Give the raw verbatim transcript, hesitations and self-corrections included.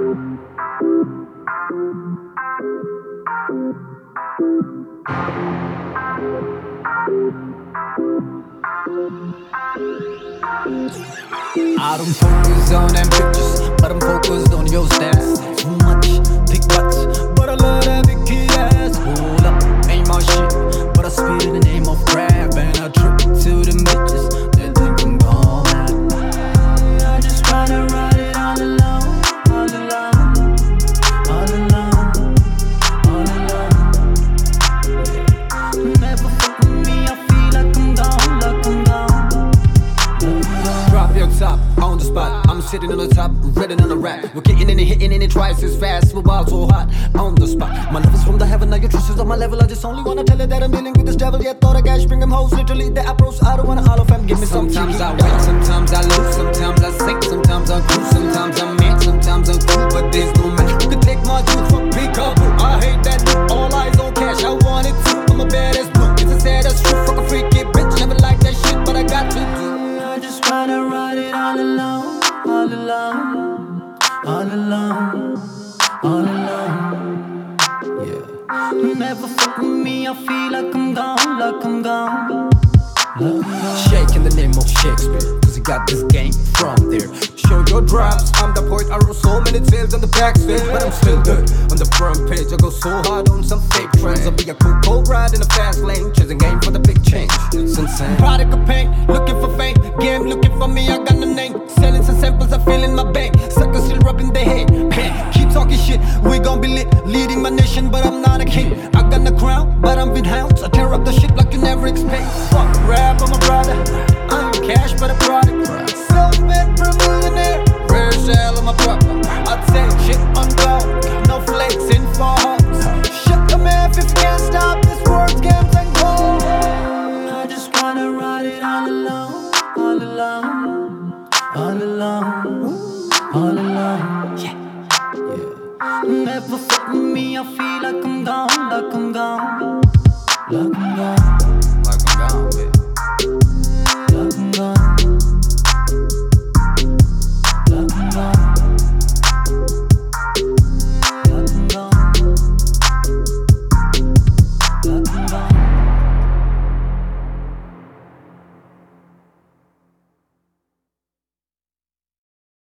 I don't focus on ambitions, but I'm focused on your stats. Too much, big butts, but I love that big kid ass. Hold up, ain't my shit, but I spit in the name of rap. And I trip to the bitches, they think I'm gone mad. I just wanna ride it all alone, all alone, all alone, all alone. Never fuck with me, I feel like I'm gone, like I'm gone. Drop your top on the spot. I'm sitting on the top, ready on the rap. We're getting in and hitting in it twice as fast. We're wild so hot on the spot. My love is from the heaven, now your trust is on my level. I just only wanna tell her that I'm dealing with this devil. Yeah, thought I got bring them hoes, literally the apples. I don't wanna all of them. Give me some. Sometimes I win, sometimes I lose, sometimes I sink, sometimes I cruise, sometimes I'm mad, sometimes I'm cool, but there's no man who can take my juice. Fuck peekaboo, I hate that dude. All eyes on cash, I want it too. I'm a badass blue, it's a sad as truth. Fuck a freaky bitch, never like that shit, but I got to do. I just wanna ride it all alone, all alone, all alone, all alone. Yeah. Never fuck with me, I feel like I'm gone, like I'm gone. Shake in the name of Shakespeare, cause he got this game from there. Show your drops, I'm the poet. I wrote so many tales on the backstage, but I'm still good on the front page. I go so hard on some fake trends. I'll be a cool cold ride in a fast lane, chasing game for the big change. It's insane. Product of pain, looking for fame. Game looking for me, I got no name. Selling some samples, I feel in my bank. Suckers still rubbing their head. Man, keep talking shit, we gon' be lit. Leading my nation, but I'm not a king. I got the crown, but I'm with hounds. I tear up the shit like you never expect. Fuck rap, I'm a brother. I ain't cash, but a product. Self-made for a millionaire. Rare shell of my brother. I take shit on gold, no flakes in four hoes. Shut your mouth if you can't stop this world's games and gold. I just wanna ride it all alone, all alone, all alone, all alone. Yeah, yeah. Never fuck with me, I feel like I'm gone, like I'm gone, like I'm gone.